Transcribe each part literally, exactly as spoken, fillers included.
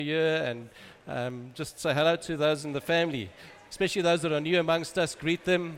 year, and um, just say hello to those in the family, especially those that are new amongst us. Greet them.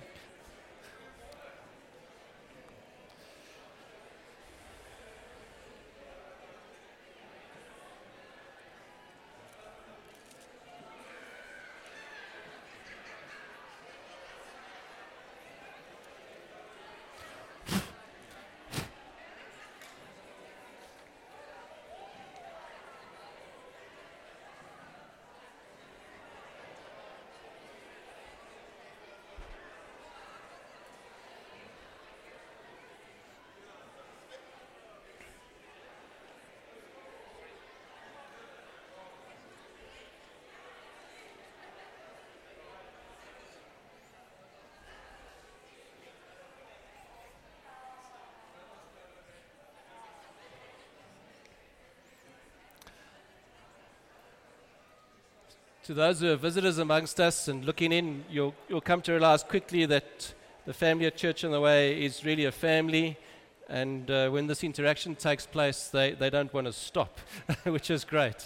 To those who are visitors amongst us and looking in, you'll, you'll come to realize quickly that the family at Church on the Way is really a family. And uh, when this interaction takes place, they, they don't want to stop, which is great.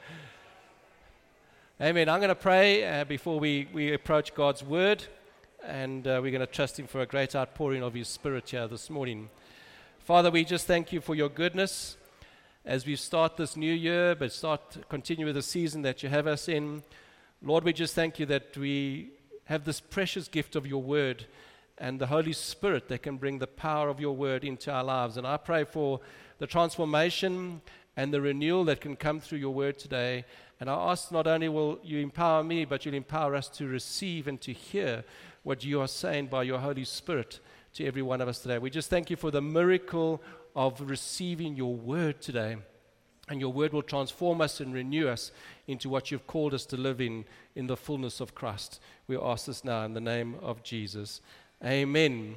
Amen. I'm going to pray uh, before we, we approach God's Word. And uh, we're going to trust Him for a great outpouring of His Spirit here this morning. Father, we just thank You for Your goodness as we start this new year, but start, continue with the season that You have us in. Lord, we just thank You that we have this precious gift of Your Word and the Holy Spirit that can bring the power of Your Word into our lives. And I pray for the transformation and the renewal that can come through Your Word today. And I ask not only will You empower me, but You'll empower us to receive and to hear what You are saying by Your Holy Spirit to every one of us today. We just thank You for the miracle of receiving Your Word today. And Your Word will transform us and renew us into what You've called us to live in, in the fullness of Christ. We ask this now in the name of Jesus. Amen.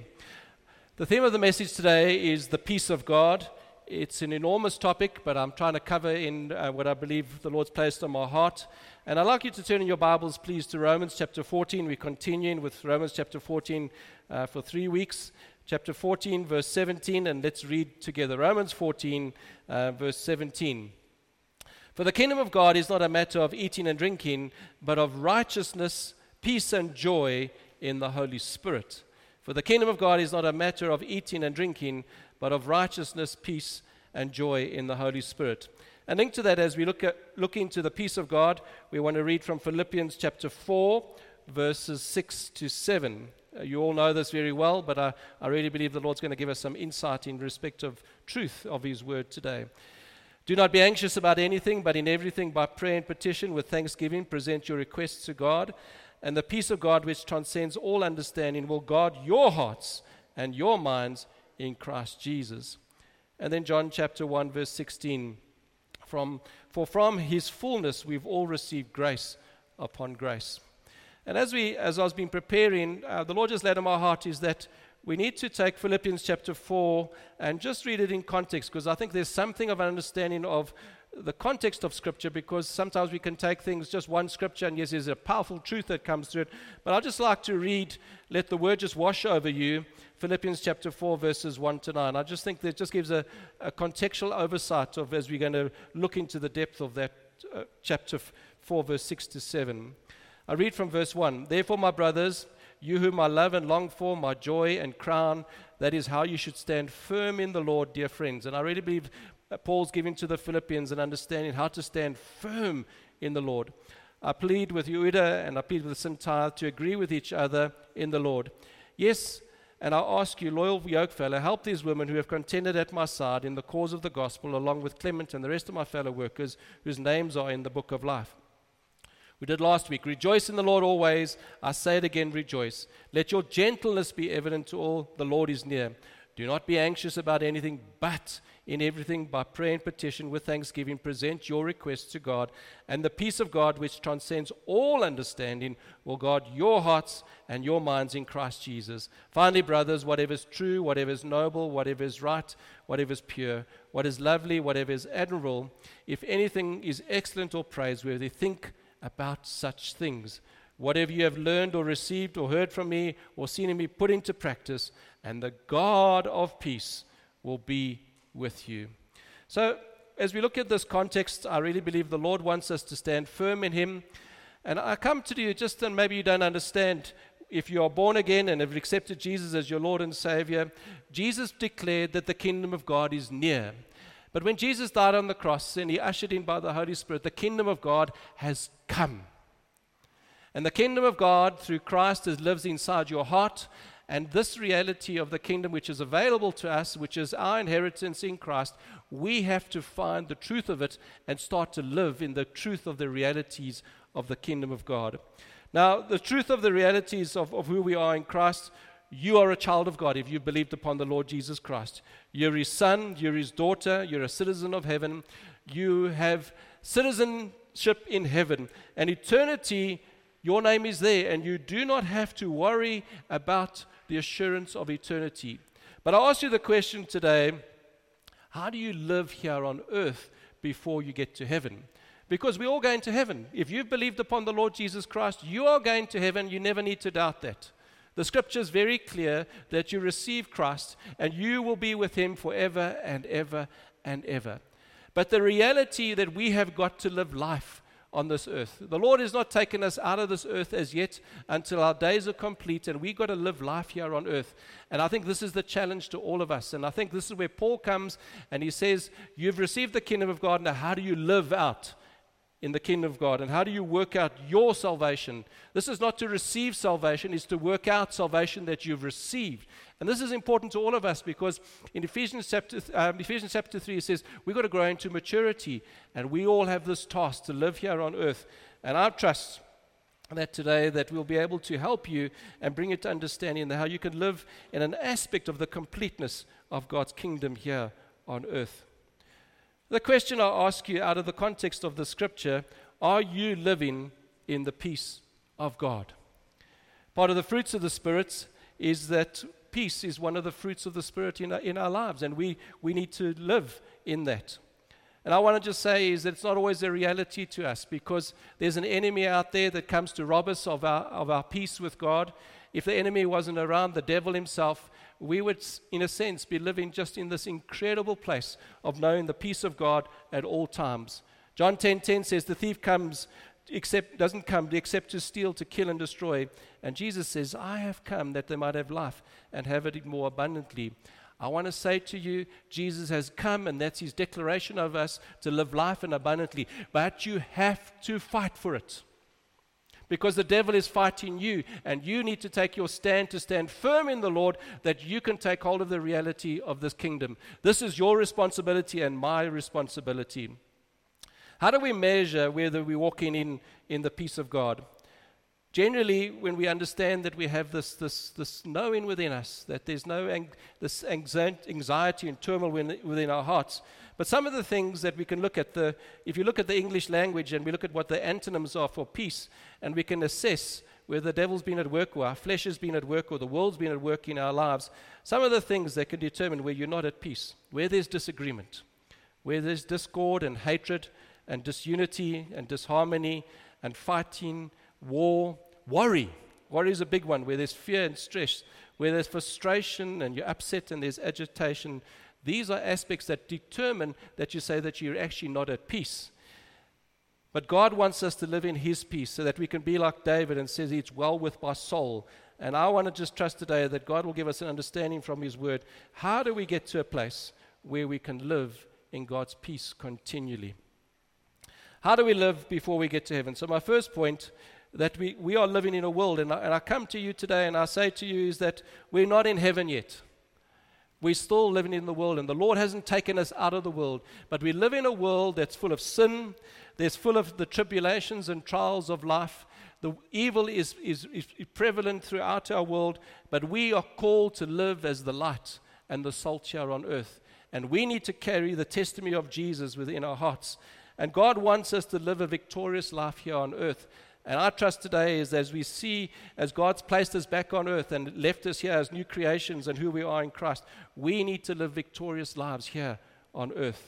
The theme of the message today is the peace of God. It's an enormous topic, but I'm trying to cover in uh, what I believe the Lord's placed on my heart. And I'd like you to turn in your Bibles, please, to Romans chapter fourteen. We're continuing with Romans chapter fourteen uh, for three weeks. Chapter fourteen, verse seventeen, and let's read together. Romans fourteen, uh, verse seventeen. For the kingdom of God is not a matter of eating and drinking, but of righteousness, peace, and joy in the Holy Spirit. For the kingdom of God is not a matter of eating and drinking, but of righteousness, peace, and joy in the Holy Spirit. And linked to that, as we look at look into the peace of God, we want to read from Philippians chapter four, verses six to seven. You all know this very well, but I, I really believe the Lord's going to give us some insight in respect of truth of His Word today. Do not be anxious about anything, but in everything by prayer and petition with thanksgiving present your requests to God, and the peace of God which transcends all understanding will guard your hearts and your minds in Christ Jesus. And then John chapter one, verse sixteen. From, For from His fullness we've all received grace upon grace. And as we, as I was been preparing, uh, the Lord just laid on my heart is that we need to take Philippians chapter four and just read it in context, because I think there's something of an understanding of the context of Scripture, because sometimes we can take things, just one Scripture, and yes, there's a powerful truth that comes through it. But I'd just like to read, let the Word just wash over you, Philippians chapter four, verses one to nine. I just think that it just gives a, a contextual oversight of, as we're going to look into the depth of that uh, chapter four, verse six to seven. I read from verse one. Therefore, my brothers, you whom I love and long for, my joy and crown, that is how you should stand firm in the Lord, dear friends. And I really believe Paul's giving to the Philippians an understanding how to stand firm in the Lord. I plead with Euodia and I plead with Syntyche to agree with each other in the Lord. Yes, and I ask you, loyal yokefellow, help these women who have contended at my side in the cause of the gospel, along with Clement and the rest of my fellow workers whose names are in the book of life. We did last week. Rejoice in the Lord always. I say it again, rejoice. Let your gentleness be evident to all. The Lord is near. Do not be anxious about anything, but in everything by prayer and petition with thanksgiving present your requests to God, and the peace of God which transcends all understanding will guard your hearts and your minds in Christ Jesus. Finally, brothers, whatever is true, whatever is noble, whatever is right, whatever is pure, what is lovely, whatever is admirable, if anything is excellent or praiseworthy, think about such things. Whatever you have learned or received or heard from me or seen in me, put into practice, and the God of peace will be with you. So as we look at this context, I really believe the Lord wants us to stand firm in Him. And I come to you just, and maybe you don't understand, if you are born again and have accepted Jesus as your Lord and Savior, Jesus declared that the kingdom of God is near. But when Jesus died on the cross and He ushered in by the Holy Spirit, the kingdom of God has come. And the kingdom of God through Christ is, lives inside your heart. And this reality of the kingdom which is available to us, which is our inheritance in Christ, we have to find the truth of it and start to live in the truth of the realities of the kingdom of God. Now, the truth of the realities of, of who we are in Christ, you are a child of God if you've believed upon the Lord Jesus Christ. You're His son, you're His daughter, you're a citizen of heaven. You have citizenship in heaven. And eternity, your name is there, and you do not have to worry about the assurance of eternity. But I ask you the question today, how do you live here on earth before you get to heaven? Because we're all going to heaven. If you've believed upon the Lord Jesus Christ, you are going to heaven. You never need to doubt that. The scripture is very clear that you receive Christ and you will be with Him forever and ever and ever. But the reality that we have got to live life on this earth. The Lord has not taken us out of this earth as yet until our days are complete, and we've got to live life here on earth. And I think this is the challenge to all of us. And I think this is where Paul comes and he says, you've received the kingdom of God, now how do you live out in the kingdom of God, and how do you work out your salvation? This is not to receive salvation, it's to work out salvation that you've received. And this is important to all of us, because in Ephesians chapter, um, Ephesians chapter three, it says we've got to grow into maturity, and we all have this task to live here on earth. And I trust that today that we'll be able to help you and bring it to understanding how you can live in an aspect of the completeness of God's kingdom here on earth. The question I ask you out of the context of the scripture, are you living in the peace of God? Part of the fruits of the Spirit is that peace is one of the fruits of the Spirit in our, in our lives, and we, we need to live in that. And I want to just say is that it's not always a reality to us, because there's an enemy out there that comes to rob us of our, of our peace with God. If the enemy wasn't around, the devil himself, we would, in a sense, be living just in this incredible place of knowing the peace of God at all times. John ten ten says, the thief comes, except doesn't come except to steal, to kill, and destroy. And Jesus says, I have come that they might have life and have it more abundantly. I want to say to you, Jesus has come, and that's His declaration of us, to live life and abundantly. But you have to fight for it. Because the devil is fighting you, and you need to take your stand to stand firm in the Lord, that you can take hold of the reality of this kingdom. This is your responsibility and my responsibility. How do we measure whether we're walking in, in the peace of God? Generally, when we understand that we have this, this, this knowing within us, that there's no ang- this anxiety and turmoil within, within our hearts. But some of the things that we can look at, the, if you look at the English language and we look at what the antonyms are for peace, and we can assess where the devil's been at work, or our flesh has been at work, or the world's been at work in our lives, some of the things that can determine where you're not at peace, where there's disagreement, where there's discord and hatred and disunity and disharmony and fighting, war, worry. Worry is a big one, where there's fear and stress, where there's frustration and you're upset and there's agitation. These are aspects that determine that you say that you're actually not at peace. But God wants us to live in His peace so that we can be like David and says, it's well with my soul. And I want to just trust today that God will give us an understanding from His word. How do we get to a place where we can live in God's peace continually? How do we live before we get to heaven? So my first point, that we, we are living in a world, and I, and I come to you today and I say to you is that we're not in heaven yet. We're still living in the world, and the Lord hasn't taken us out of the world. But we live in a world that's full of sin, that's full of the tribulations and trials of life. The evil is, is, is prevalent throughout our world, but we are called to live as the light and the salt here on earth. And we need to carry the testimony of Jesus within our hearts. And God wants us to live a victorious life here on earth. And I trust today is as we see, as God's placed us back on earth and left us here as new creations and who we are in Christ, we need to live victorious lives here on earth.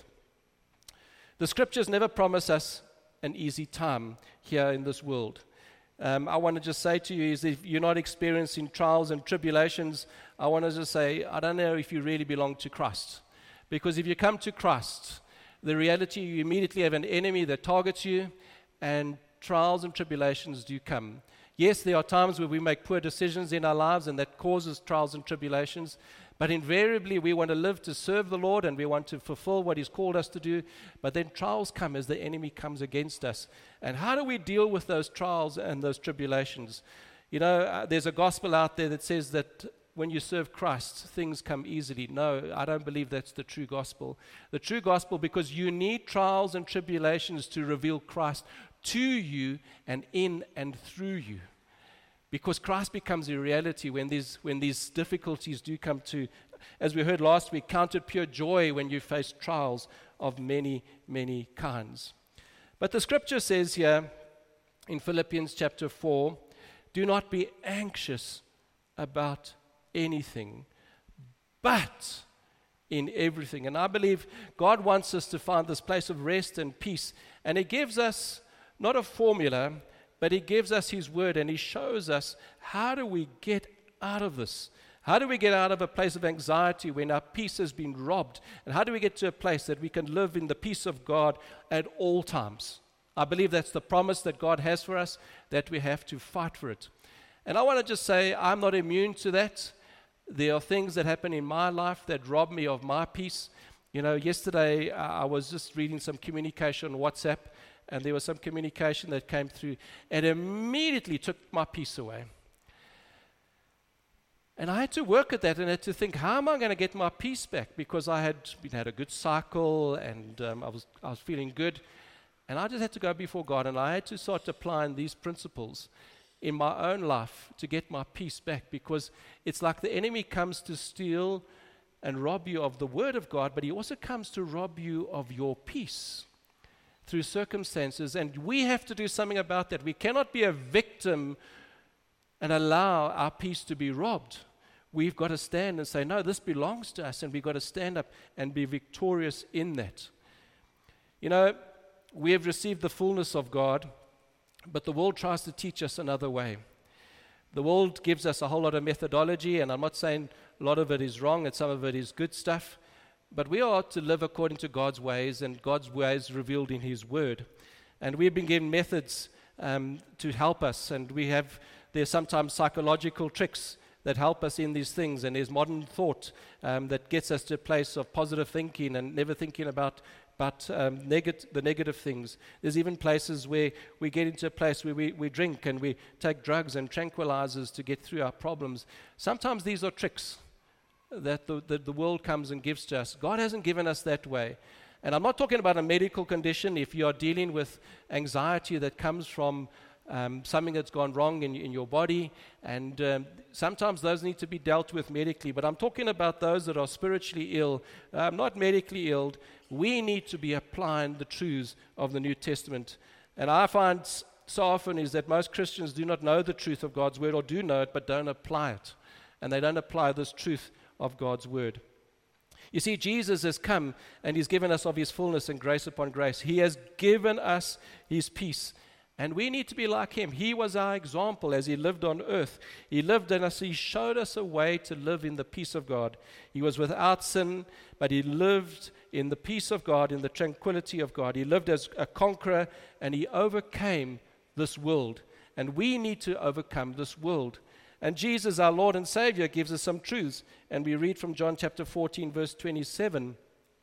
The scriptures never promise us an easy time here in this world. Um, I want to just say to you is if you're not experiencing trials and tribulations, I want to just say, I don't know if you really belong to Christ. Because if you come to Christ, The reality, you immediately have an enemy that targets you, and trials and tribulations do come. Yes, there are times where we make poor decisions in our lives, and that causes trials and tribulations. But invariably, we want to live to serve the Lord, and we want to fulfill what He's called us to do. But then trials come as the enemy comes against us. And how do we deal with those trials and those tribulations? You know, uh, there's a gospel out there that says that when you serve Christ, things come easily. No, I don't believe that's the true gospel. The true gospel, because you need trials and tribulations to reveal Christ to you and in and through you. Because Christ becomes a reality when these, when these difficulties do come to, as we heard last week, count it pure joy when you face trials of many, many kinds. But the scripture says here in Philippians chapter four, do not be anxious about anything, but in everything. And I believe God wants us to find this place of rest and peace. And He gives us not a formula, but He gives us His word, and He shows us how do we get out of this. How do we get out of a place of anxiety when our peace has been robbed? And how do we get to a place that we can live in the peace of God at all times? I believe that's the promise that God has for us, that we have to fight for it. And I want to just say I'm not immune to that. There are things that happen in my life that rob me of my peace. You know, yesterday uh, I was just reading some communication on WhatsApp, and there was some communication that came through, and immediately took my peace away. And I had to work at that, and had to think, how am I going to get my peace back? Because I had been, had a good cycle, and um, I was I was feeling good, and I just had to go before God, and I had to start applying these principles in my own life to get my peace back, because it's like the enemy comes to steal and rob you of the word of God, but he also comes to rob you of your peace through circumstances, and we have to do something about that. We cannot be a victim and allow our peace to be robbed. We've got to stand and say, no, this belongs to us, and we've got to stand up and be victorious in that. You know, we have received the fullness of God, but the world tries to teach us another way. The world gives us a whole lot of methodology, and I'm not saying a lot of it is wrong and some of it is good stuff, but we are to live according to God's ways, and God's ways revealed in His Word. And we've been given methods um, to help us, and we have, there's sometimes psychological tricks that help us in these things, and there's modern thought um, that gets us to a place of positive thinking and never thinking about but um, neg- the negative things. There's even places where we get into a place where we, we drink and we take drugs and tranquilizers to get through our problems. Sometimes these are tricks that the, the, the world comes and gives to us. God hasn't given us that way. And I'm not talking about a medical condition. If you are dealing with anxiety that comes from um, something that's gone wrong in, in your body, and um, sometimes those need to be dealt with medically. But I'm talking about those that are spiritually ill, uh, not medically ill. We need to be applying the truths of the New Testament. And I find so often is that most Christians do not know the truth of God's Word, or do know it but don't apply it. And they don't apply this truth of God's Word. You see, Jesus has come and He's given us of His fullness and grace upon grace. He has given us His peace. And we need to be like Him. He was our example as He lived on earth. He lived in us. He showed us a way to live in the peace of God. He was without sin, but He lived in the peace of God, in the tranquility of God. He lived as a conqueror, and He overcame this world. And we need to overcome this world. And Jesus, our Lord and Savior, gives us some truths. And we read from John chapter fourteen, verse twenty-seven.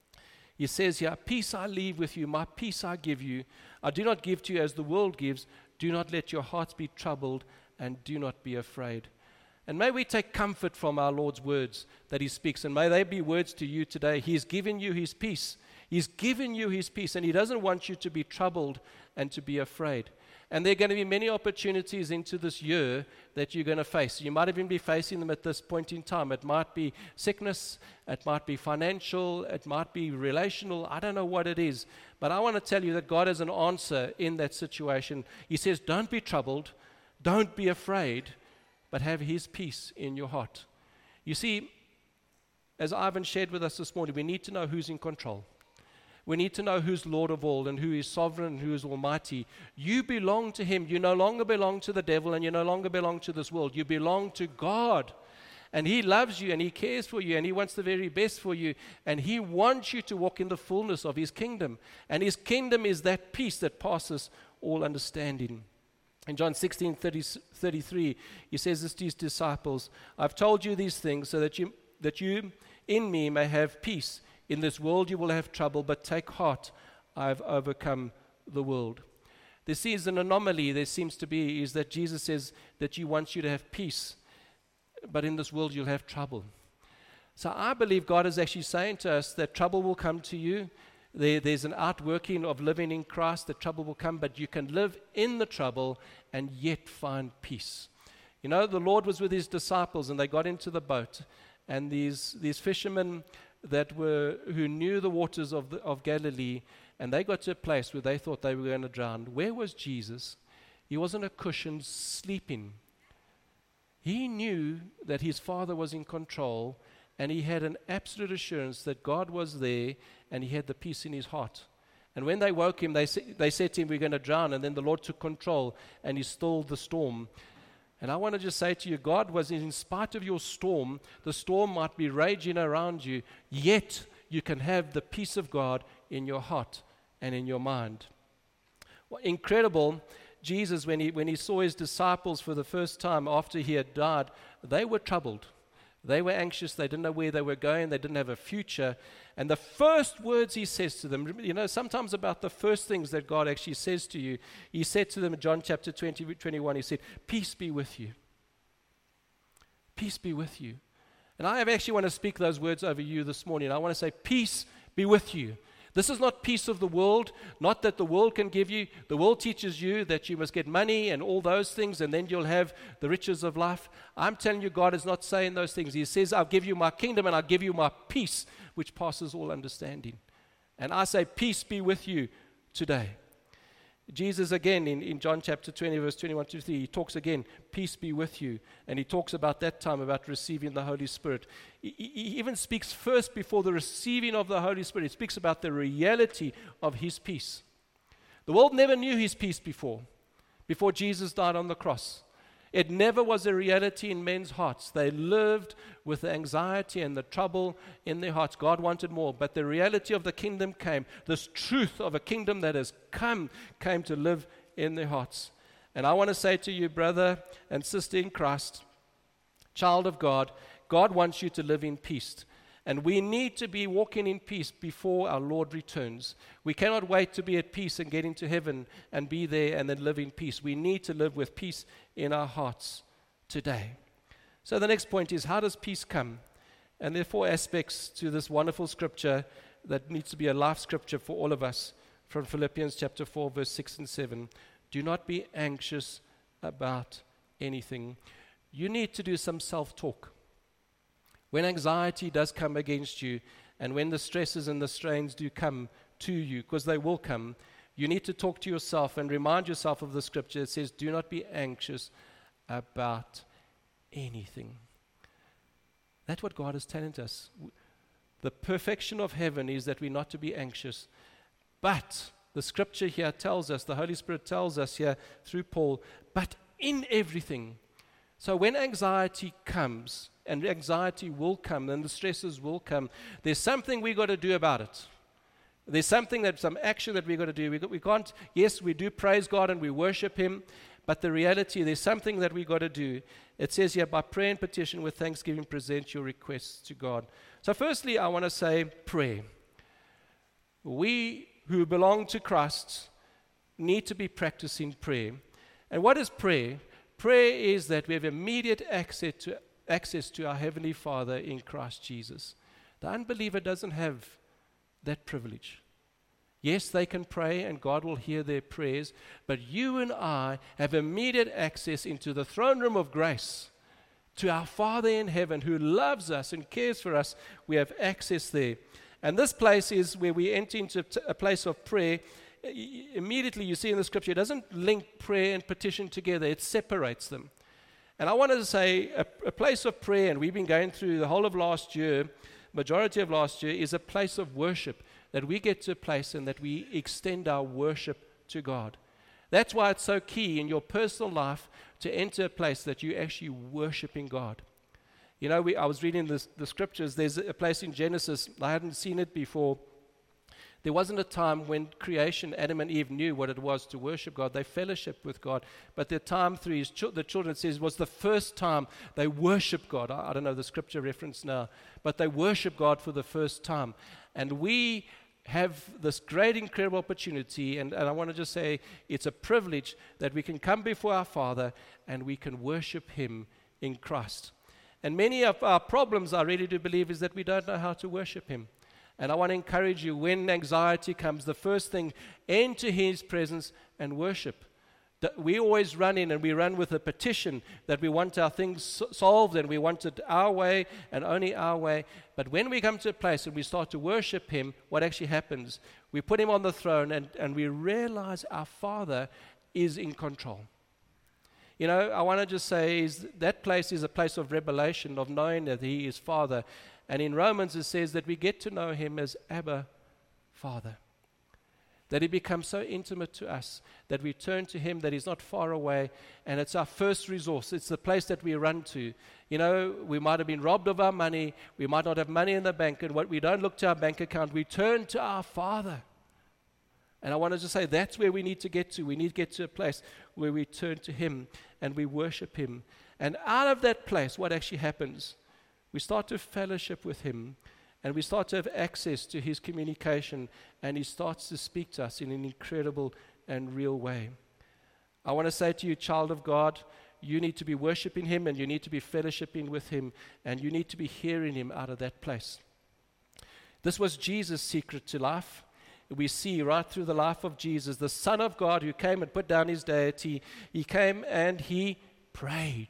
He says here, peace I leave with you, my peace I give you. I do not give to you as the world gives. Do not let your hearts be troubled, and do not be afraid. And may we take comfort from our Lord's words that He speaks, and may they be words to you today. He's given you His peace. He's given you His peace, and He doesn't want you to be troubled and to be afraid. And there are going to be many opportunities into this year that you're going to face. You might even be facing them at this point in time. It might be sickness, it might be financial, it might be relational. I don't know what it is. But I want to tell you that God has an answer in that situation. He says, don't be troubled, don't be afraid, but have His peace in your heart. You see, as Ivan shared with us this morning, we need to know who's in control. We need to know who's Lord of all, and who is sovereign, and who is almighty. You belong to Him. You no longer belong to the devil, and you no longer belong to this world. You belong to God. And He loves you and He cares for you and He wants the very best for you. And He wants you to walk in the fullness of His kingdom. And His kingdom is that peace that passes all understanding. In John sixteen thirty-three, He says this to His disciples, I've told you these things so that you, that you in me may have peace. In this world you will have trouble, but take heart, I've overcome the world. There seems an anomaly, there seems to be, is that Jesus says that He wants you to have peace, but in this world you'll have trouble. So I believe God is actually saying to us that trouble will come to you. There, there's an outworking of living in Christ, that trouble will come, but you can live in the trouble and yet find peace. You know, the Lord was with His disciples and they got into the boat, and these, these fishermen that were, who knew the waters of, the, of Galilee, and they got to a place where they thought they were going to drown. Where was Jesus? He wasn't a cushion sleeping. He knew that His Father was in control, and he had an absolute assurance that God was there, and he had the peace in his heart. And when they woke him, they, sa- they said to him, we're going to drown. And then the Lord took control, and He stilled the storm. And I want to just say to you, God was, in spite of your storm, the storm might be raging around you, yet you can have the peace of God in your heart and in your mind. Well, incredible, Jesus, when he, when he saw His disciples for the first time after He had died, they were troubled. They were anxious. They didn't know where they were going. They didn't have a future. And the first words He says to them, you know, sometimes about the first things that God actually says to you, He said to them in John chapter twenty, twenty-one, He said, peace be with you. Peace be with you. And I actually want to speak those words over you this morning. I want to say, peace be with you. This is not peace of the world, not that the world can give you. The world teaches you that you must get money and all those things, and then you'll have the riches of life. I'm telling you, God is not saying those things. He says, I'll give you my kingdom and I'll give you my peace, which passes all understanding. And I say, peace be with you today. Jesus again in, in John chapter twenty, verse twenty-one to three, He talks again, peace be with you. And He talks about that time, about receiving the Holy Spirit. He, he even speaks first before the receiving of the Holy Spirit. He speaks about the reality of His peace. The world never knew His peace before, before Jesus died on the cross. It never was a reality in men's hearts. They lived with the anxiety and the trouble in their hearts. God wanted more, but the reality of the kingdom came. This truth of a kingdom that has come, came to live in their hearts. And I want to say to you, brother and sister in Christ, child of God, God wants you to live in peace. And we need to be walking in peace before our Lord returns. We cannot wait to be at peace and get into heaven and be there and then live in peace. We need to live with peace in our hearts today. So the next point is, how does peace come? And there are four aspects to this wonderful scripture that needs to be a life scripture for all of us, from Philippians chapter four, verse six and seven. Do not be anxious about anything. You need to do some self-talk. When anxiety does come against you, and when the stresses and the strains do come to you, because they will come, you need to talk to yourself and remind yourself of the scripture that says, do not be anxious about anything. That's what God is telling us. The perfection of heaven is that we're not to be anxious. But the scripture here tells us, the Holy Spirit tells us here through Paul, but in everything. So when anxiety comes, and anxiety will come, and the stresses will come, there's something we got to do about it. There's something that, some action that we got to do. We, got, we can't, yes, we do praise God and we worship Him, but the reality, there's something that we got to do. It says here, by prayer and petition with thanksgiving, present your requests to God. So firstly, I want to say prayer. We who belong to Christ need to be practicing prayer. And what is prayer? Prayer is that we have immediate access to access to our Heavenly Father in Christ Jesus. The unbeliever doesn't have that privilege. Yes, they can pray and God will hear their prayers, but you and I have immediate access into the throne room of grace, to our Father in heaven who loves us and cares for us. We have access there. And this place is where we enter into a place of prayer. Immediately you see in the scripture, it doesn't link prayer and petition together, it separates them. And I wanted to say a, a place of prayer, and we've been going through the whole of last year, majority of last year, is a place of worship, that we get to a place and that we extend our worship to God. That's why it's so key in your personal life to enter a place that you're actually worshiping God. You know, we, I was reading the, the scriptures. There's a place in Genesis, I hadn't seen it before. There wasn't a time when creation, Adam and Eve knew what it was to worship God. They fellowshiped with God. But the time through his ch- the children, it says, was the first time they worshiped God. I, I don't know the scripture reference now, but they worshiped God for the first time. And we have this great, incredible opportunity, and, and I want to just say it's a privilege that we can come before our Father and we can worship Him in Christ. And many of our problems, I really do believe, is that we don't know how to worship Him. And I want to encourage you, when anxiety comes, the first thing, enter His presence and worship. We always run in and we run with a petition that we want our things solved and we want it our way and only our way. But when we come to a place and we start to worship Him, what actually happens? We put Him on the throne and, and we realize our Father is in control. You know, I want to just say is that place is a place of revelation, of knowing that He is Father. And in Romans it says that we get to know Him as Abba, Father. That He becomes so intimate to us, that we turn to Him, that He's not far away, and it's our first resource. It's the place that we run to. You know, we might have been robbed of our money, we might not have money in the bank, and what we don't look to our bank account, we turn to our Father. And I want to just say that's where we need to get to. We need to get to a place where we turn to Him and we worship Him. And out of that place, what actually happens? We start to fellowship with Him, and we start to have access to His communication, and He starts to speak to us in an incredible and real way. I want to say to you, child of God, you need to be worshiping Him, and you need to be fellowshipping with Him, and you need to be hearing Him out of that place. This was Jesus' secret to life. We see right through the life of Jesus, the Son of God who came and put down His deity. He came and He prayed.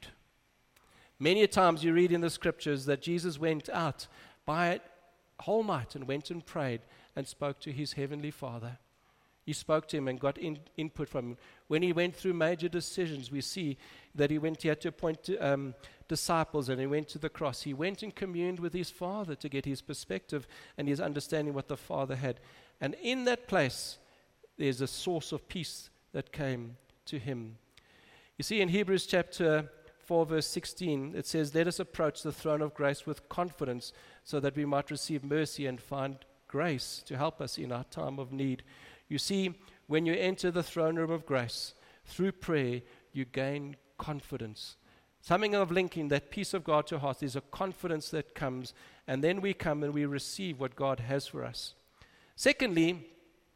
Many times you read in the scriptures that Jesus went out by whole night and went and prayed and spoke to His heavenly Father. He spoke to Him and got in, input from Him. When He went through major decisions, we see that He went, He had to appoint to, um, disciples, and He went to the cross. He went and communed with His Father to get His perspective and His understanding what the Father had. And in that place, there's a source of peace that came to Him. You see, in Hebrews chapter four, verse sixteen, it says, "Let us approach the throne of grace with confidence so that we might receive mercy and find grace to help us in our time of need." You see, when you enter the throne room of grace, through prayer, you gain confidence. Something of linking that peace of God to heart is a confidence that comes, and then we come and we receive what God has for us. Secondly,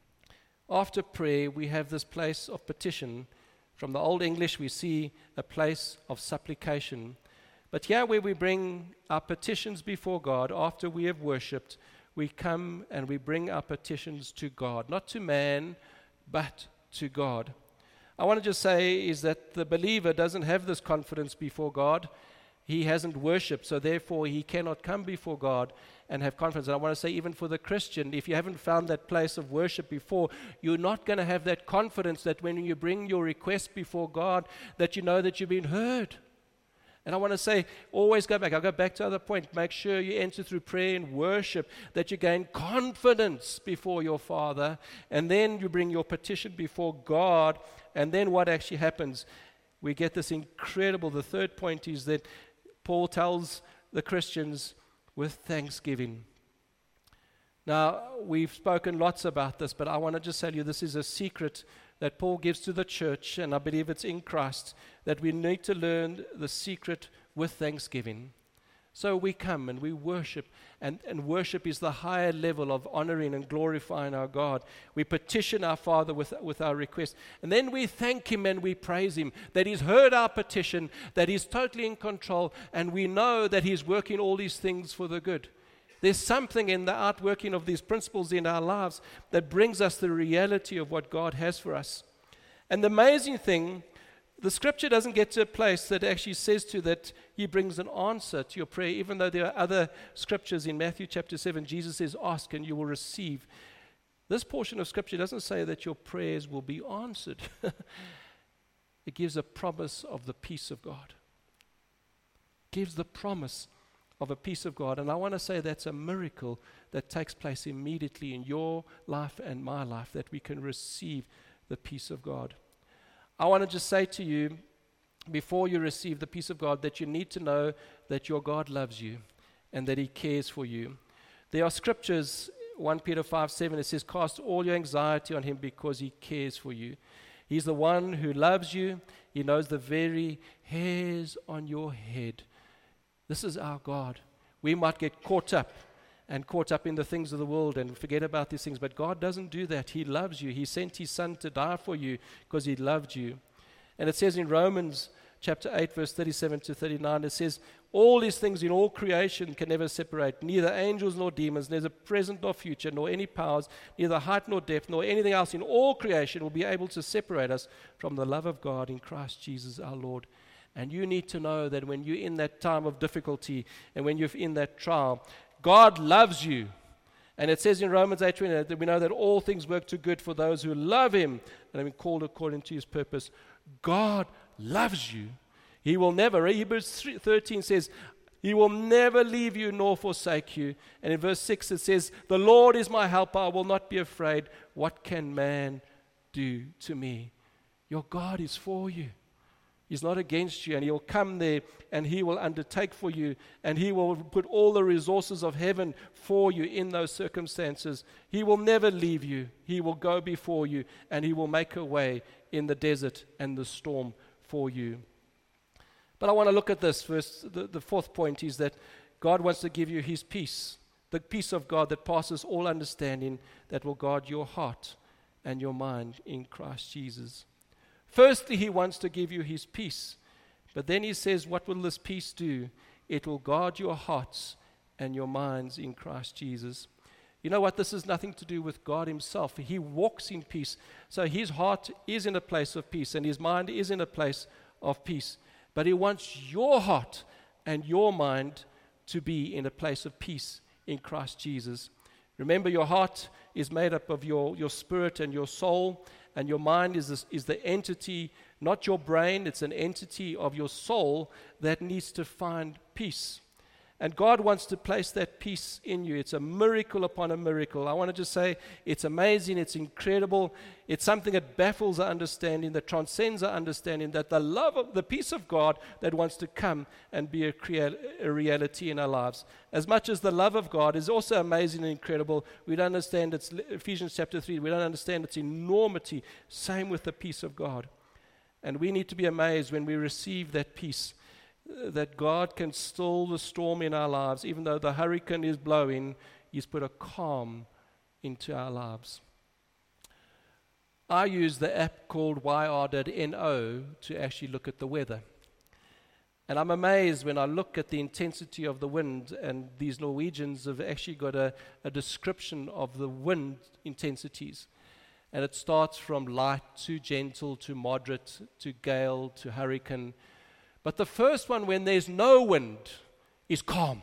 after prayer, we have this place of petition. From the Old English, we see a place of supplication. But here where we bring our petitions before God, after we have worshipped, we come and we bring our petitions to God. Not to man, but to God. I want to just say is that the believer doesn't have this confidence before God. He hasn't worshipped, so therefore he cannot come before God and have confidence. And I want to say, even for the Christian, if you haven't found that place of worship before, you're not going to have that confidence that when you bring your request before God, that you know that you've been heard. And I want to say, always go back. I'll go back to the other point. Make sure you enter through prayer and worship, that you gain confidence before your Father, and then you bring your petition before God, and then what actually happens? We get this incredible, the third point is that Paul tells the Christians with thanksgiving. Now, we've spoken lots about this, but I want to just tell you this is a secret that Paul gives to the church, and I believe it's in Christ, that we need to learn the secret with thanksgiving. So we come and we worship, and, and worship is the higher level of honoring and glorifying our God. We petition our Father with, with our request, and then we thank Him and we praise Him that He's heard our petition, that He's totally in control, and we know that He's working all these things for the good. There's something in the outworking of these principles in our lives that brings us the reality of what God has for us. And the amazing thing, the scripture doesn't get to a place that actually says to that He brings an answer to your prayer, even though there are other scriptures in Matthew chapter seven, Jesus says, "Ask and you will receive." This portion of scripture doesn't say that your prayers will be answered. It gives a promise of the peace of God. It gives the promise of a peace of God. And I want to say that's a miracle that takes place immediately in your life and my life, that we can receive the peace of God. I want to just say to you, before you receive the peace of God, that you need to know that your God loves you and that He cares for you. There are scriptures, First Peter five seven, it says, cast all your anxiety on Him because He cares for you. He's the one who loves you. He knows the very hairs on your head. This is our God. We might get caught up and caught up in the things of the world and forget about these things, but God doesn't do that. He loves you. He sent His Son to die for you because He loved you. And it says in Romans chapter eight, verse thirty-seven to thirty-nine, it says, all these things in all creation can never separate, neither angels nor demons, neither present nor future, nor any powers, neither height nor depth, nor anything else in all creation will be able to separate us from the love of God in Christ Jesus our Lord. And you need to know that when you're in that time of difficulty and when you're in that trial, God loves you. And it says in Romans eight twenty that we know that all things work to good for those who love Him and have been called according to His purpose. God loves you. He will never. Hebrews thirteen says, He will never leave you nor forsake you. And in verse six it says, the Lord is my helper, I will not be afraid. What can man do to me? Your God is for you. He's not against you, and He will come there and He will undertake for you, and He will put all the resources of heaven for you in those circumstances. He will never leave you. He will go before you, and He will make a way in the desert and the storm for you. But I want to look at this. First, the, the fourth point is that God wants to give you His peace, the peace of God that passes all understanding, that will guard your heart and your mind in Christ Jesus. Firstly, He wants to give you His peace. But then He says, what will this peace do? It will guard your hearts and your minds in Christ Jesus. You know what? This has nothing to do with God Himself. He walks in peace. So His heart is in a place of peace and His mind is in a place of peace. But He wants your heart and your mind to be in a place of peace in Christ Jesus. Remember, your heart is made up of your, your spirit and your soul. And your mind is, this, is the entity, not your brain, it's an entity of your soul that needs to find peace. And God wants to place that peace in you. It's a miracle upon a miracle. I want to just say it's amazing, it's incredible. It's something that baffles our understanding, that transcends our understanding, that the love of the peace of God that wants to come and be a, crea- a reality in our lives. As much as the love of God is also amazing and incredible, we don't understand its, Ephesians chapter three, we don't understand its enormity. Same with the peace of God. And we need to be amazed when we receive that peace, that God can still the storm in our lives. Even though the hurricane is blowing, He's put a calm into our lives. I use the app called Y R N O to actually look at the weather. And I'm amazed when I look at the intensity of the wind, and these Norwegians have actually got a, a description of the wind intensities. And it starts from light to gentle to moderate to gale to hurricane. But the first one, when there's no wind, is calm.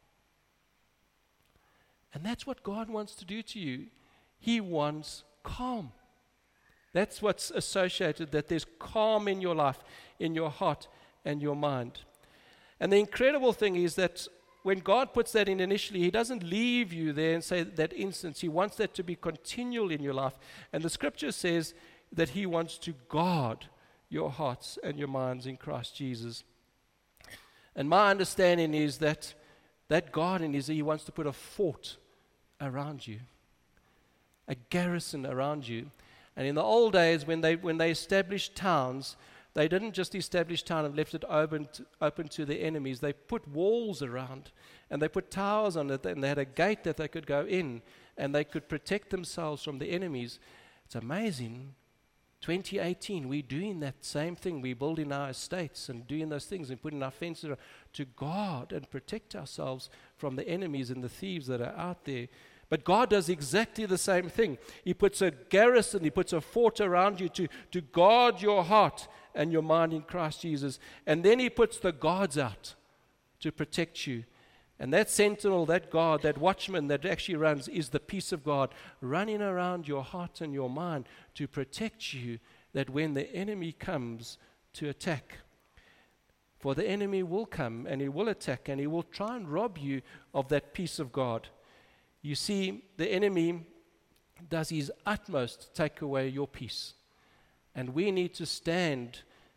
And that's what God wants to do to you. He wants calm. That's what's associated, that there's calm in your life, in your heart and your mind. And the incredible thing is that when God puts that in initially, He doesn't leave you there and say that instance. He wants that to be continual in your life. And the scripture says that He wants to guard your hearts and your minds in Christ Jesus. And my understanding is that that guarding is He wants to put a fort around you, a garrison around you. And in the old days, when they when they established towns, they didn't just establish town and left it open to, open to the enemies. They put walls around, and they put towers on it, and they had a gate that they could go in, and they could protect themselves from the enemies. It's amazing. twenty eighteen, we're doing that same thing. We're building our estates and doing those things and putting our fences around to guard and protect ourselves from the enemies and the thieves that are out there. But God does exactly the same thing. He puts a garrison, He puts a fort around you to, to guard your heart and your mind in Christ Jesus. And then He puts the guards out to protect you. And that sentinel, that guard, that watchman that actually runs is the peace of God running around your heart and your mind to protect you, that when the enemy comes to attack, for the enemy will come and he will attack and he will try and rob you of that peace of God. You see, the enemy does his utmost to take away your peace. And we need to stand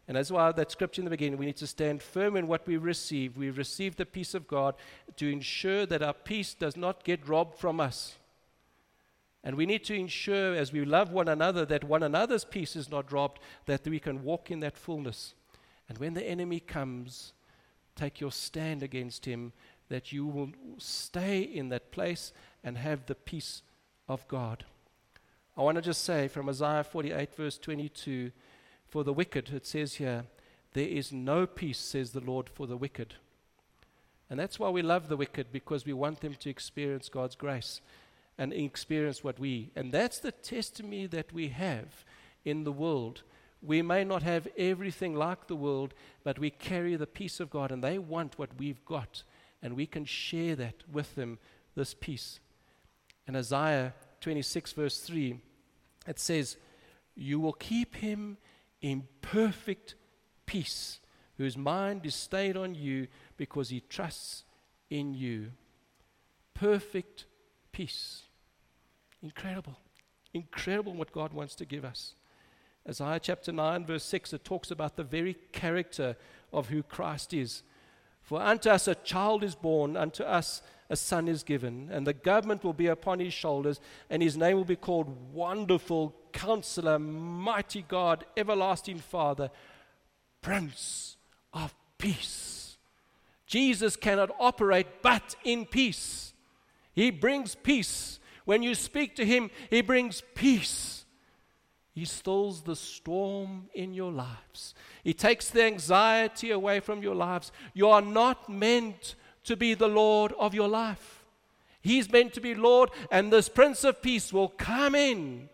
And that's why that scripture in the beginning, we need to stand firm in what we receive. We receive the peace of God to ensure that our peace does not get robbed from us. And we need to ensure, as we love one another, that one another's peace is not robbed, that we can walk in that fullness. And when the enemy comes, take your stand against him, that you will stay in that place and have the peace of God. I want to just say from Isaiah forty-eight, verse twenty-two, for the wicked, it says here, there is no peace, says the Lord, for the wicked. And that's why we love the wicked, because we want them to experience God's grace and experience what we, and that's the testimony that we have in the world. We may not have everything like the world, but we carry the peace of God, and they want what we've got, and we can share that with them, this peace. In Isaiah twenty-six, verse three, it says, you will keep him in perfect peace, whose mind is stayed on you because he trusts in you. Perfect peace. Incredible. Incredible what God wants to give us. Isaiah chapter nine, verse six, it talks about the very character of who Christ is. For unto us a child is born, unto us a son is given, and the government will be upon his shoulders, and his name will be called Wonderful Counselor, Mighty God, Everlasting Father, Prince of Peace. Jesus cannot operate but in peace. He brings peace. When you speak to him, he brings peace. He stills the storm in your lives. He takes the anxiety away from your lives. You are not meant to be the Lord of your life. He's meant to be Lord, and this Prince of Peace will come in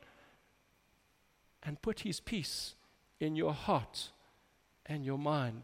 and put his peace in your heart and your mind.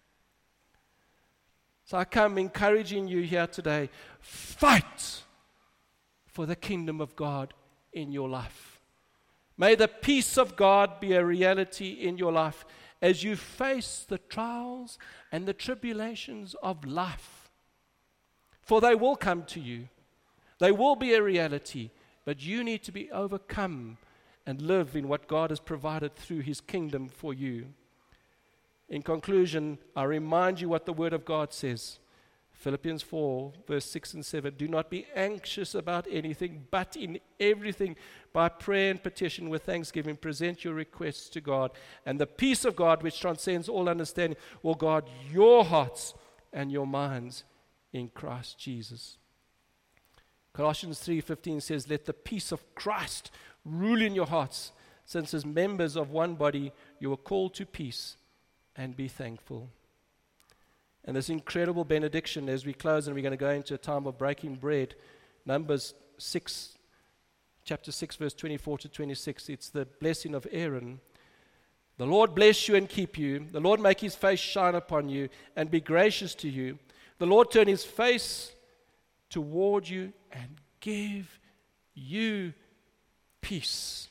So I come encouraging you here today, fight for the kingdom of God in your life. May the peace of God be a reality in your life as you face the trials and the tribulations of life. For they will come to you. They will be a reality, but you need to be overcome and live in what God has provided through his kingdom for you. In conclusion, I remind you what the Word of God says. Philippians four, verse six and seven. Do not be anxious about anything, but in everything, by prayer and petition with thanksgiving, present your requests to God. And the peace of God, which transcends all understanding, will guard your hearts and your minds in Christ Jesus. Colossians three fifteen says, let the peace of Christ rule in your hearts, since as members of one body you are called to peace, and be thankful. And this incredible benediction as we close, and we're going to go into a time of breaking bread. Numbers six, chapter six, verse twenty-four to twenty-six. It's the blessing of Aaron. The Lord bless you and keep you. The Lord make his face shine upon you and be gracious to you. The Lord turn his face toward you and give you peace.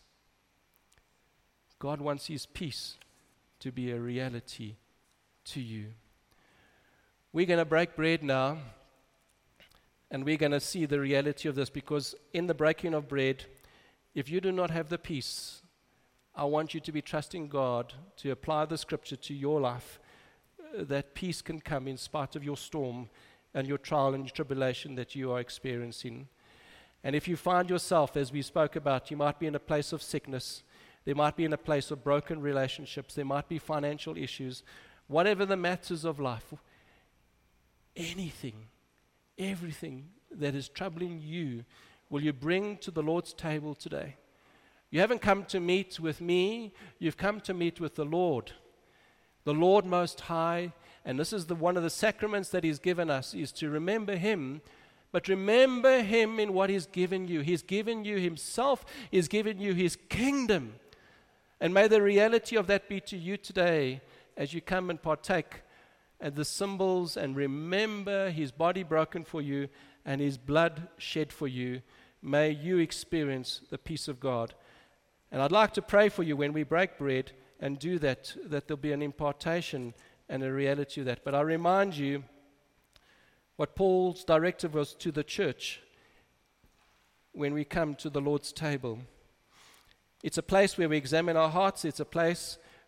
God wants his peace to be a reality to you. We're going to break bread now, and we're going to see the reality of this, because in the breaking of bread, if you do not have the peace, I want you to be trusting God to apply the scripture to your life, uh, that peace can come in spite of your storm and your trial and your tribulation that you are experiencing. And if you find yourself, as we spoke about, you might be in a place of sickness, there might be in a place of broken relationships, there might be financial issues, whatever the matters of life, anything, everything that is troubling you, will you bring to the Lord's table today? You haven't come to meet with me, you've come to meet with the Lord, the Lord Most High. And this is the one of the sacraments that he's given us, is to remember him. But remember him in what he's given you. He's given you himself, he's given you his kingdom. And may the reality of that be to you today as you come and partake at the symbols and remember his body broken for you and his blood shed for you. May you experience the peace of God. And I'd like to pray for you when we break bread and do that, that there'll be an impartation and a reality of that. But I remind you what Paul's directive was to the church when we come to the Lord's table. It's a place where we examine our hearts. It's a place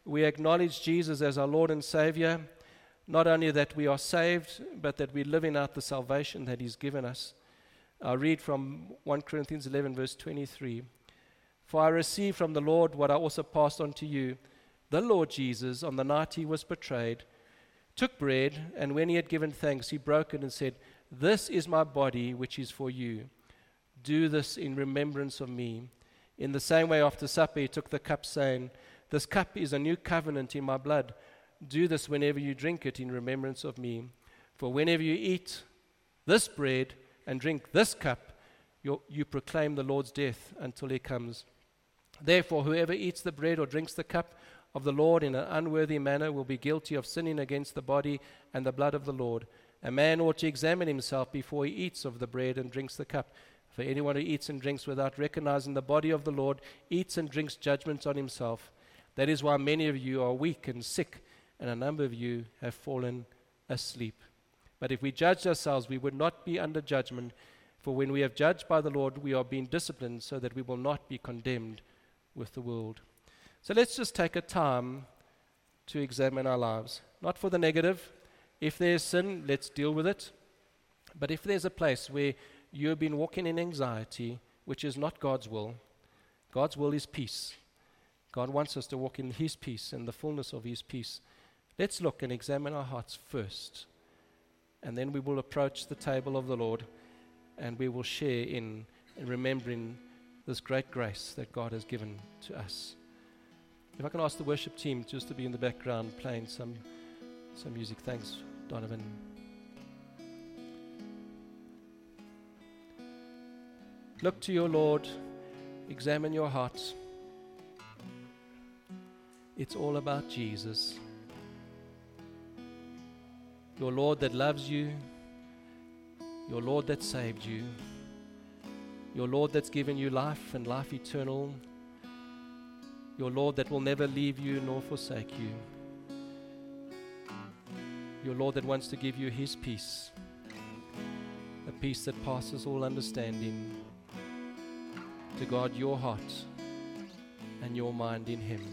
we acknowledge Jesus as our Lord and Savior, not only that we are saved, but that we're living out the salvation that He's given us. I'll read from First Corinthians eleven, verse twenty-three. For I received from the Lord what I also passed on to you. The Lord Jesus, on the night He was betrayed, took bread, and when He had given thanks, He broke it and said, "This is my body, which is for you. Do this in remembrance of me." In the same way, after supper, He took the cup, saying, "This cup is a new covenant in my blood. Do this whenever you drink it in remembrance of me. For whenever you eat this bread and drink this cup, you, you proclaim the Lord's death until He comes. Therefore, whoever eats the bread or drinks the cup of the Lord in an unworthy manner will be guilty of sinning against the body and the blood of the Lord. A man ought to examine himself before he eats of the bread and drinks the cup. For anyone who eats and drinks without recognizing the body of the Lord eats and drinks judgment on himself. That is why many of you are weak and sick, and a number of you have fallen asleep. But if we judged ourselves, we would not be under judgment. For when we have judged by the Lord, we are being disciplined so that we will not be condemned with the world. So let's just take a time to examine our lives. Not for the negative. If there's sin, let's deal with it. But if there's a place where you have been walking in anxiety, which is not God's will, God's will is peace. God wants us to walk in His peace and the fullness of His peace. Let's look and examine our hearts first. And then we will approach the table of the Lord, and we will share in, in remembering this great grace that God has given to us. If I can ask the worship team just to be in the background playing some, some music. Thanks, Donovan. Look to your Lord. Examine your hearts. It's all about Jesus. Your Lord that loves you, your Lord that saved you, your Lord that's given you life and life eternal, your Lord that will never leave you nor forsake you, your Lord that wants to give you His peace, a peace that passes all understanding, to guard your heart and your mind in Him.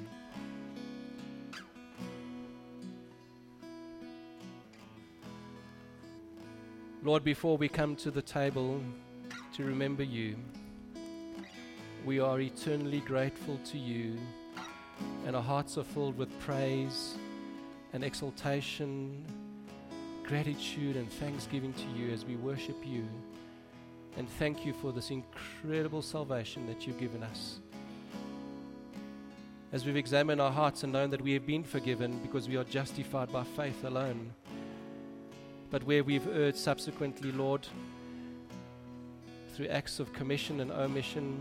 Lord, before we come to the table to remember you, we are eternally grateful to you, and our hearts are filled with praise and exaltation, gratitude and thanksgiving to you as we worship you and thank you for this incredible salvation that you've given us. As we've examined our hearts and known that we have been forgiven because we are justified by faith alone, but where we've erred subsequently, Lord, through acts of commission and omission,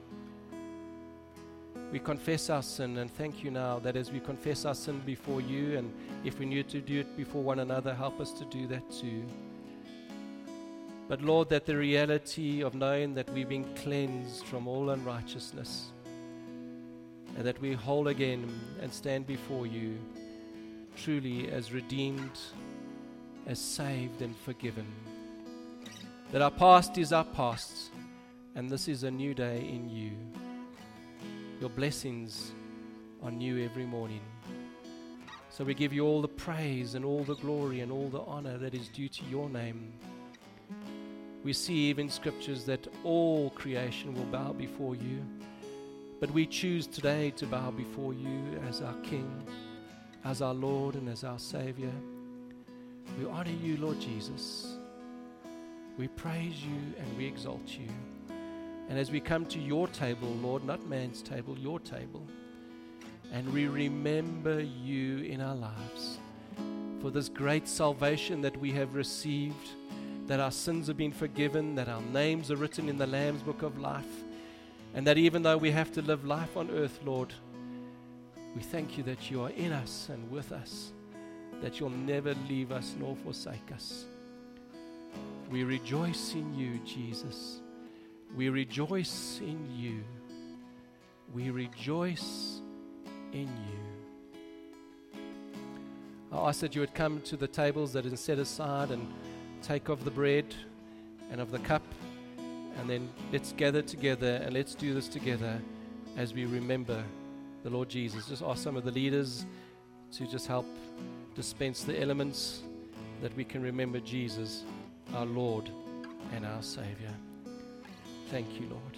we confess our sin, and thank you now that as we confess our sin before you, and if we need to do it before one another, help us to do that too. But Lord, that the reality of knowing that we've been cleansed from all unrighteousness, and that we whole again and stand before you truly as redeemed, as saved and forgiven. That our past is our past, and this is a new day in you. Your blessings are new every morning. So we give you all the praise and all the glory and all the honor that is due to your name. We see even scriptures that all creation will bow before you, but we choose today to bow before you as our King, as our Lord and as our Savior. We honor you, Lord Jesus. We praise you and we exalt you. And as we come to your table, Lord, not man's table, your table, and we remember you in our lives for this great salvation that we have received, that our sins have been forgiven, that our names are written in the Lamb's Book of Life, and that even though we have to live life on earth, Lord, we thank you that you are in us and with us, that you'll never leave us nor forsake us. We rejoice in you, Jesus. We rejoice in you. We rejoice in you. I ask that you would come to the tables that are set aside and take of the bread and of the cup, and then let's gather together and let's do this together as we remember the Lord Jesus. Just ask some of the leaders to just help dispense the elements that we can remember Jesus, our Lord and our Savior. Thank you, Lord.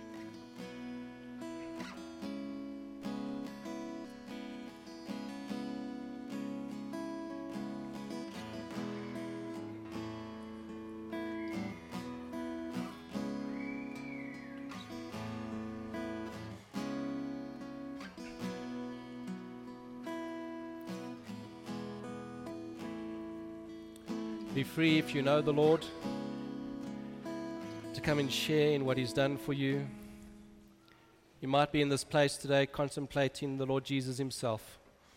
Be free if you know the Lord, to come and share in what He's done for you. You might be in this place today contemplating the Lord Jesus Himself.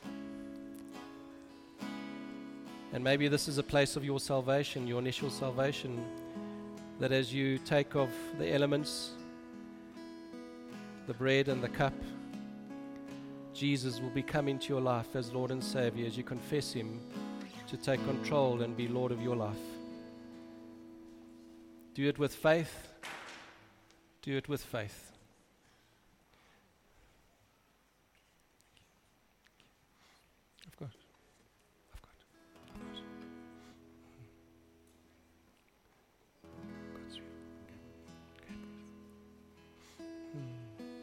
And maybe this is a place of your salvation, your initial salvation, that as you take of the elements, the bread and the cup, Jesus will be coming into your life as Lord and Savior as you confess Him to take control and be Lord of your life. Do it with faith. Do it with faith. Of course. Of course. Of course. God's will. Okay. Okay. Hmm.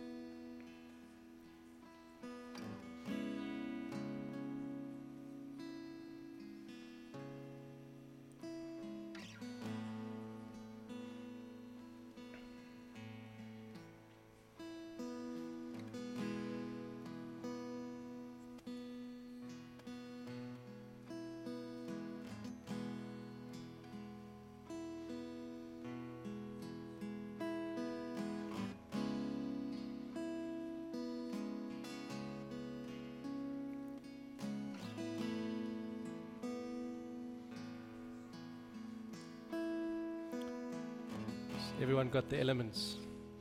Everyone got the elements?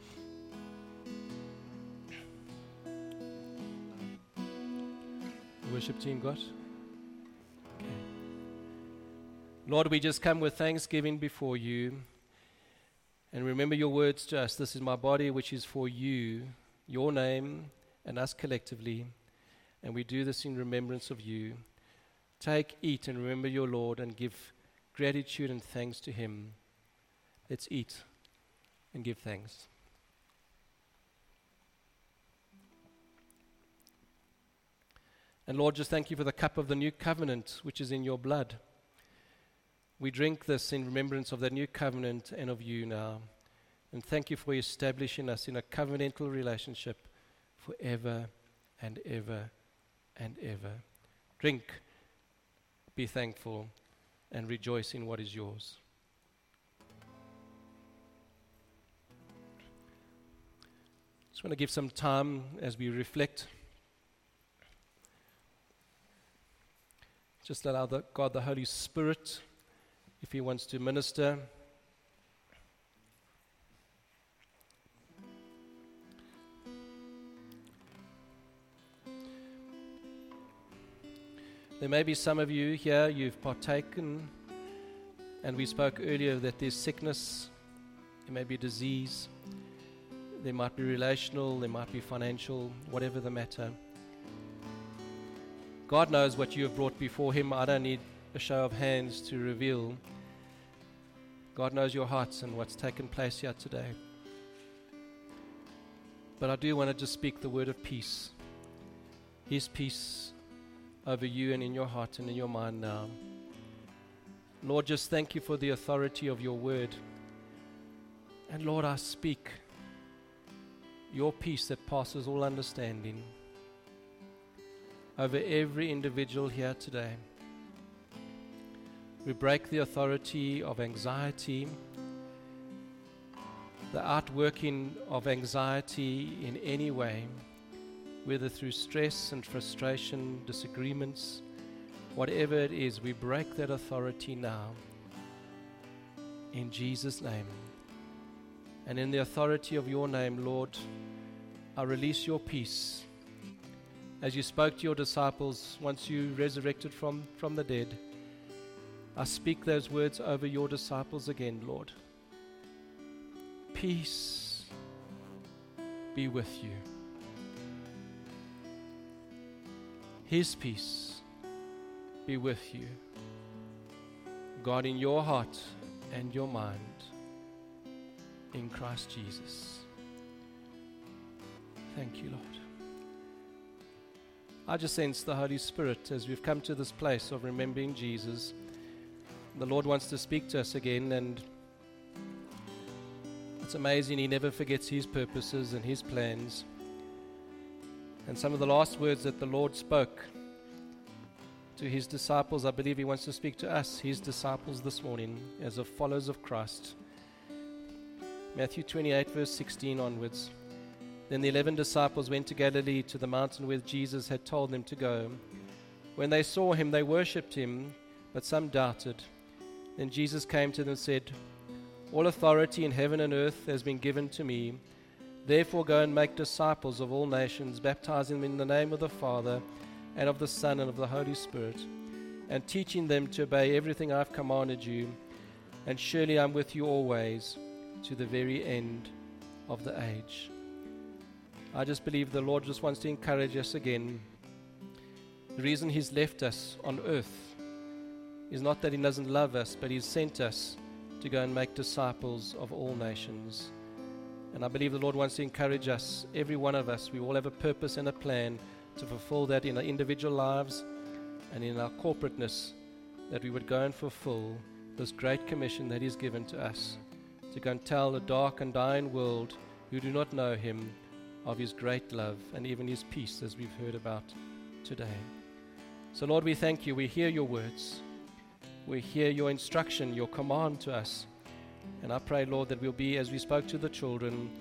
The worship team got? Okay. Lord, we just come with thanksgiving before you. And remember your words to us. This is my body, which is for you, your name, and us collectively. And we do this in remembrance of you. Take, eat, and remember your Lord, and give gratitude and thanks to Him. Let's eat and give thanks. And Lord, just thank you for the cup of the new covenant, which is in your blood. We drink this in remembrance of the new covenant and of you now. And thank you for establishing us in a covenantal relationship forever and ever and ever. Drink, be thankful, and rejoice in what is yours. Just want to give some time as we reflect. Just allow the, God, the Holy Spirit, if He wants to minister. There may be some of you here, you've partaken, and we spoke earlier that there's sickness, there may be disease. There might be relational, there might be financial, whatever the matter. God knows what you have brought before Him. I don't need a show of hands to reveal. God knows your hearts and what's taken place here today. But I do want to just speak the word of peace. His peace over you and in your heart and in your mind now. Lord, just thank you for the authority of your word. And Lord, I speak your peace that passes all understanding over every individual here today. We break the authority of anxiety, the outworking of anxiety in any way, whether through stress and frustration, disagreements, whatever it is, we break that authority now in Jesus' name. And in the authority of your name, Lord, I release your peace. As you spoke to your disciples once you resurrected from, from the dead, I speak those words over your disciples again, Lord. Peace be with you. His peace be with you. God in your heart and your mind, in Christ Jesus. Thank you, Lord. I just sense the Holy Spirit as we've come to this place of remembering Jesus. The Lord wants to speak to us again, and it's amazing. He never forgets His purposes and His plans. And some of the last words that the Lord spoke to His disciples, I believe He wants to speak to us, His disciples, this morning as the followers of Christ. Matthew twenty-eight, verse sixteen onwards. Then the eleven disciples went to Galilee, to the mountain where Jesus had told them to go. When they saw Him, they worshipped Him, but some doubted. Then Jesus came to them and said, All authority in heaven and earth has been given to me. Therefore go and make disciples of all nations, baptizing them in the name of the Father, and of the Son, and of the Holy Spirit, and teaching them to obey everything I have commanded you. And surely I am with you always, to the very end of the age. I just believe the Lord just wants to encourage us again. The reason He's left us on earth is not that He doesn't love us, but He's sent us to go and make disciples of all nations. And I believe the Lord wants to encourage us, every one of us. We all have a purpose and a plan to fulfill that in our individual lives and in our corporateness, that we would go and fulfill this great commission that He's given to us, to go and tell a dark and dying world who do not know Him of His great love and even His peace, as we've heard about today. So Lord, we thank You. We hear Your words. We hear Your instruction, Your command to us. And I pray, Lord, that we'll be, as we spoke to the children,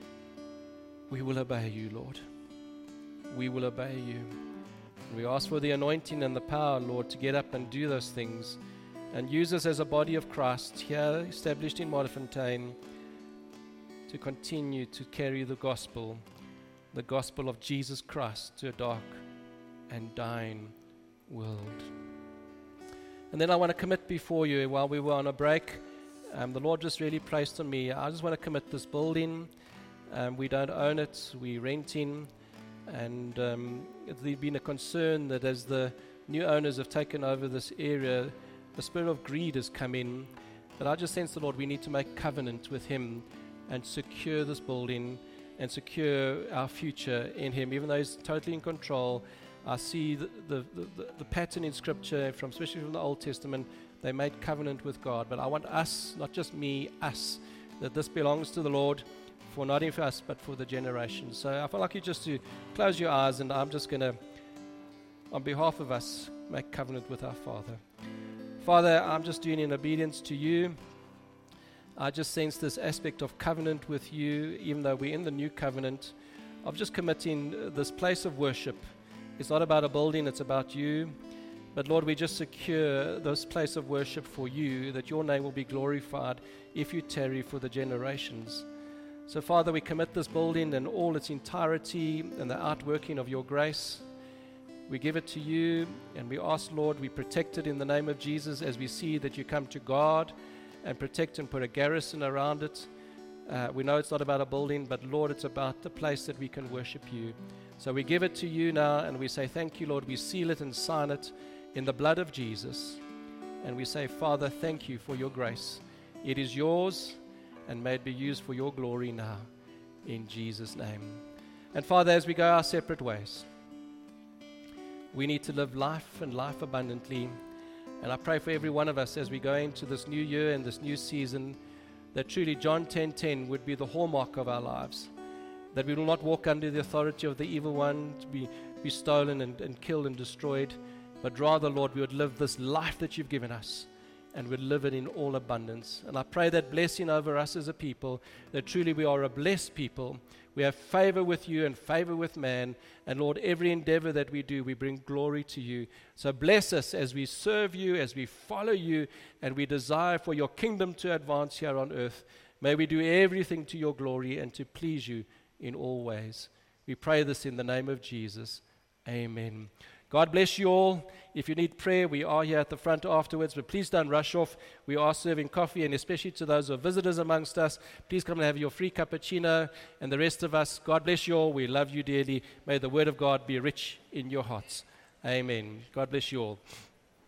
we will obey You, Lord. We will obey You. And we ask for the anointing and the power, Lord, to get up and do those things and use us as a body of Christ here established in Modderfontein to continue to carry the gospel, the gospel of Jesus Christ, to a dark and dying world. And then I want to commit before You, while we were on a break, um, the Lord just really placed on me, I just want to commit this building. Um, we don't own it, we're renting, and um, it's been a concern that as the new owners have taken over this area, the spirit of greed has come in. But I just sense the Lord, we need to make covenant with Him and secure this building and secure our future in Him. Even though He's totally in control, I see the, the, the, the pattern in Scripture, from especially from the Old Testament. They made covenant with God. But I want us, not just me, us, that this belongs to the Lord, for not only for us, but for the generations. So I feel like you just to close your eyes, and I'm just going to, on behalf of us, make covenant with our Father. Father, I'm just doing in obedience to You. I just sense this aspect of covenant with You, even though we're in the new covenant, of just committing this place of worship. It's not about a building, it's about You. But Lord, we just secure this place of worship for You, that Your name will be glorified if You tarry for the generations. So Father, we commit this building and all its entirety and the outworking of Your grace. We give it to You, and we ask, Lord, we protect it in the name of Jesus, as we see that You come to guard and protect and put a garrison around it. Uh, we know it's not about a building, but Lord, it's about the place that we can worship You. So we give it to You now, and we say thank You, Lord. We seal it and sign it in the blood of Jesus. And we say, Father, thank You for Your grace. It is Yours, and may it be used for Your glory now, in Jesus' name. And Father, as we go our separate ways, we need to live life and life abundantly. And I pray for every one of us as we go into this new year and this new season, that truly John ten ten would be the hallmark of our lives, that we will not walk under the authority of the evil one, to be, be stolen and, and killed and destroyed, but rather, Lord, we would live this life that You've given us, and would live it in all abundance. And I pray that blessing over us as a people, that truly we are a blessed people. We have favor with You and favor with man. And Lord, every endeavor that we do, we bring glory to You. So bless us as we serve You, as we follow You, and we desire for Your kingdom to advance here on earth. May we do everything to Your glory and to please You in all ways. We pray this in the name of Jesus. Amen. God bless you all. If you need prayer, we are here at the front afterwards, but please don't rush off. We are serving coffee, and especially to those who are visitors amongst us, please come and have your free cappuccino. And the rest of us, God bless you all. We love you dearly. May the word of God be rich in your hearts. Amen. God bless you all.